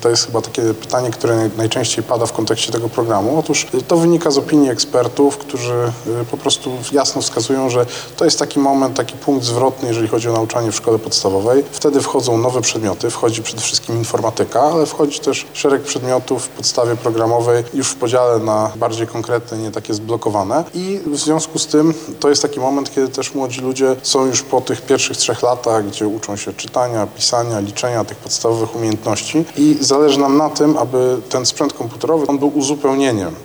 To jest chyba takie pytanie, które najczęściej pada w kontekście tego programu. Otóż to wynika z opinii ekspertów, którzy po prostu jasno wskazują, że to jest taki moment, taki punkt zwrotny, jeżeli chodzi o nauczanie w szkole podstawowej. Wtedy wchodzą nowe przedmioty, wchodzi przede wszystkim informatyka, ale wchodzi też szereg przedmiotów w podstawie programowej już w podziale na bardziej konkretne, nie takie zblokowane. I w związku z tym to jest taki moment, kiedy też młodzi ludzie są już po tych pierwszych 3 latach, gdzie uczą się czytania, pisania, liczenia, tych podstawowych umiejętności i zależy nam na tym, aby ten sprzęt komputerowy on był uzupełnieniem